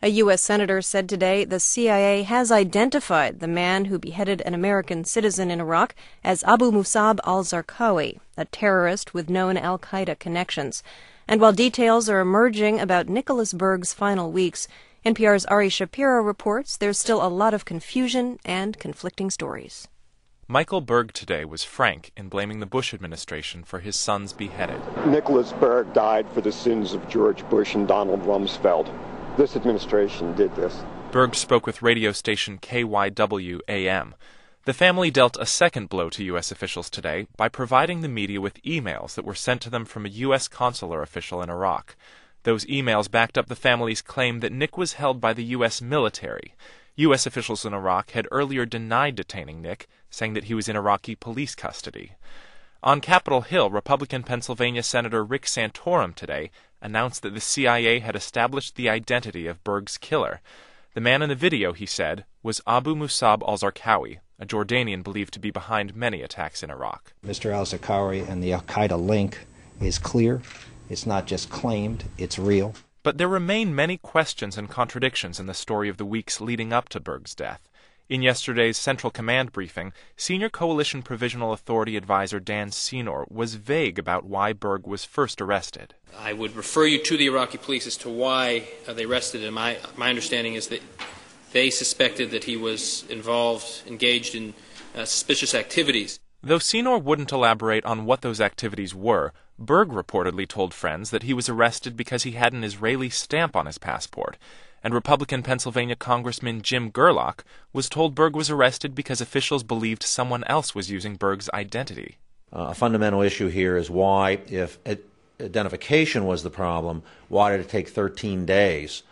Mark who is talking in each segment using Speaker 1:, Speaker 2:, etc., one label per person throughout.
Speaker 1: A U.S. senator said today the CIA has identified the man who beheaded an American citizen in Iraq as Abu Musab al-Zarqawi, a terrorist with known al-Qaeda connections. And while details are emerging about Nicholas Berg's final weeks, NPR's Ari Shapiro reports there's still a lot of confusion and conflicting stories.
Speaker 2: Michael Berg today was frank in blaming the Bush administration for his son's beheading.
Speaker 3: Nicholas Berg died for the sins of George Bush and Donald Rumsfeld. This administration did this.
Speaker 2: Berg spoke with radio station KYW-AM. The family dealt a second blow to U.S. officials today by providing the media with emails that were sent to them from a U.S. consular official in Iraq. Those emails backed up the family's claim that Nick was held by the U.S. military. U.S. officials in Iraq had earlier denied detaining Nick, saying that he was in Iraqi police custody. On Capitol Hill, Republican Pennsylvania Senator Rick Santorum today announced that the CIA had established the identity of Berg's killer. The man in the video, he said, was Abu Musab al-Zarqawi, a Jordanian believed to be behind many attacks in Iraq.
Speaker 4: Mr. al-Zarqawi and the al-Qaeda link is clear. It's not just claimed, it's real.
Speaker 2: But there remain many questions and contradictions in the story of the weeks leading up to Berg's death. In yesterday's Central Command briefing, Senior Coalition Provisional Authority Advisor Dan Senor was vague about why Berg was first arrested.
Speaker 5: I would refer you to the Iraqi police as to why they arrested him. My understanding is that they suspected that he was engaged in suspicious activities.
Speaker 2: Though Senor wouldn't elaborate on what those activities were, Berg reportedly told friends that he was arrested because he had an Israeli stamp on his passport. And Republican Pennsylvania Congressman Jim Gerlach was told Berg was arrested because officials believed someone else was using Berg's identity.
Speaker 6: A fundamental issue here is why, if identification was the problem, why did it take 13 days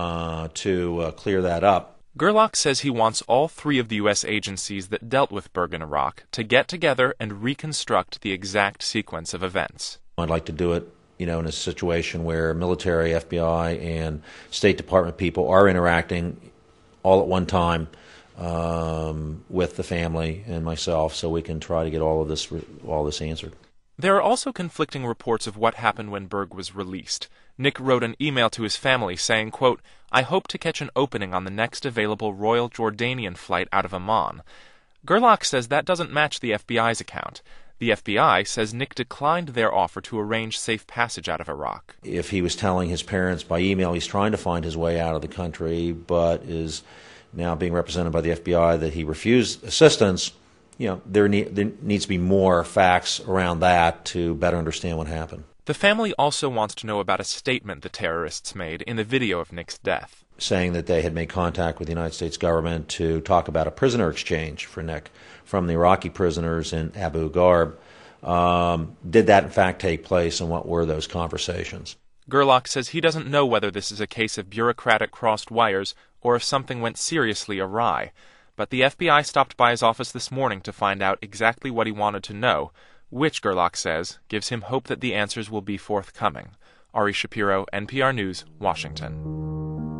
Speaker 6: to clear that up?
Speaker 2: Gerlach says he wants all three of the U.S. agencies that dealt with Berg in Iraq to get together and reconstruct the exact sequence of events.
Speaker 6: I'd like to do it in a situation where military, FBI, and State Department people are interacting all at one time with the family and myself, so we can try to get all this answered.
Speaker 2: There are also conflicting reports of what happened when Berg was released. Nick wrote an email to his family saying, quote, "I hope to catch an opening on the next available Royal Jordanian flight out of Amman." Gerlach says that doesn't match the FBI's account. The FBI says Nick declined their offer to arrange safe passage out of Iraq.
Speaker 6: If he was telling his parents by email he's trying to find his way out of the country, but is now being represented by the FBI that he refused assistance, there needs to be more facts around that to better understand what happened.
Speaker 2: The family also wants to know about a statement the terrorists made in the video of Nick's death,
Speaker 6: saying that they had made contact with the United States government to talk about a prisoner exchange for Nick from the Iraqi prisoners in Abu Ghraib. Did that in fact take place, and what were those conversations?
Speaker 2: Gerlach says he doesn't know whether this is a case of bureaucratic crossed wires or if something went seriously awry. But the FBI stopped by his office this morning to find out exactly what he wanted to know, which, Gerlach says, gives him hope that the answers will be forthcoming. Ari Shapiro, NPR News, Washington.